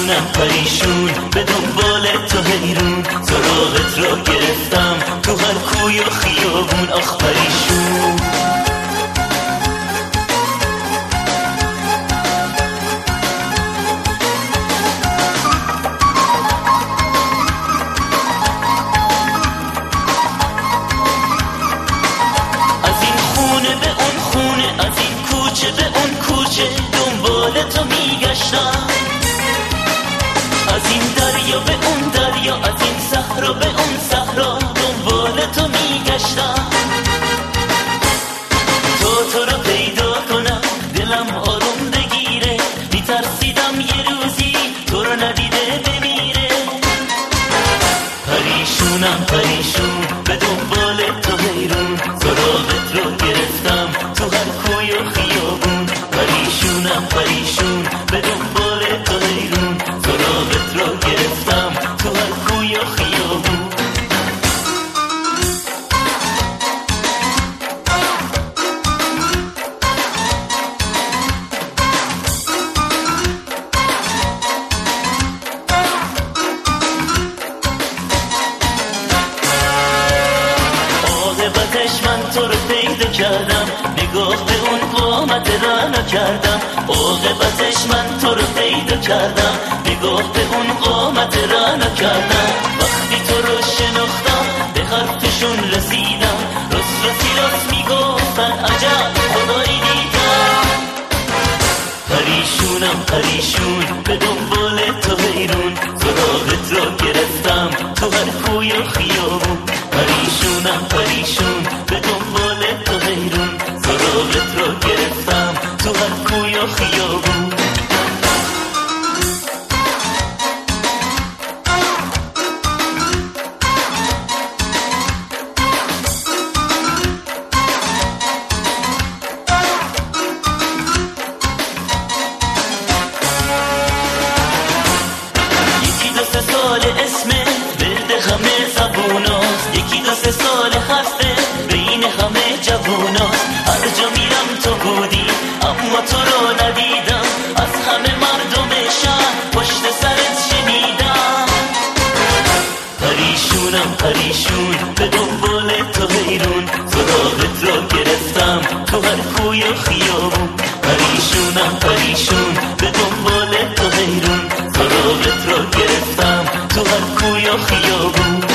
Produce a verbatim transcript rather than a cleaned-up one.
پریشونم پریشون به دنبال تو حیرون، سراغت رو گرفتم تو هر کوی و خیابون. آخ پریشون از این خونه به اون خونه، از این کوچه به اون کوچه دنبال تو میگشتم، از این دریا به اون دریا، از این صحرا به اون صحرا دنبال تو میگشتم. تو تو رو پیدا کنم دلم آروم بگیره، میترسیدم یه روزی تو رو ندیده بمیره. پریشونم پریشون به دنبال تو حیرون، سراغت رو گرفتم تو هر کوی و خیابون. پریشونم پریشون به دنبال تو حیرون، سراغت رو گرفتم تو هر کوی و خیابون. عاقبتش من تو رو پیدا کردم، نگاه به اون قامت رعنا کردم. عاقبتش من تو رو پیدا کردم، نگاه به اون قامت رعنا کردم. وقتی تو رو شناختم به حرفشون رسیدم، راست راستی راست میگفتن عجب خدایی دیدم. پریشونم پریشون به دنبال تو حیرون، سراغت رو گرفتم تو هر کوی و خیابون. پریشونم پریشون به دنبال تو حیرون، سراغت رو گرفتم تو هر کوی و خیابون. یکی دو سه سال اسمه ورد همه زبوناست، یکی دو سه سال حرفه بین همه جووناست. هر جا میرم تو بودی اما تو رو ندیدم، از همه مردم شهر پشت سرت شنیدم. پریشونم پریشون به دنبال تو حیرون، سراغت رو گرفتم تو هر کوی و خیابون. پریشونم پریشون به دنبال تو حیرون، سراغت رو گرفتم تو هر کوی و خیابون.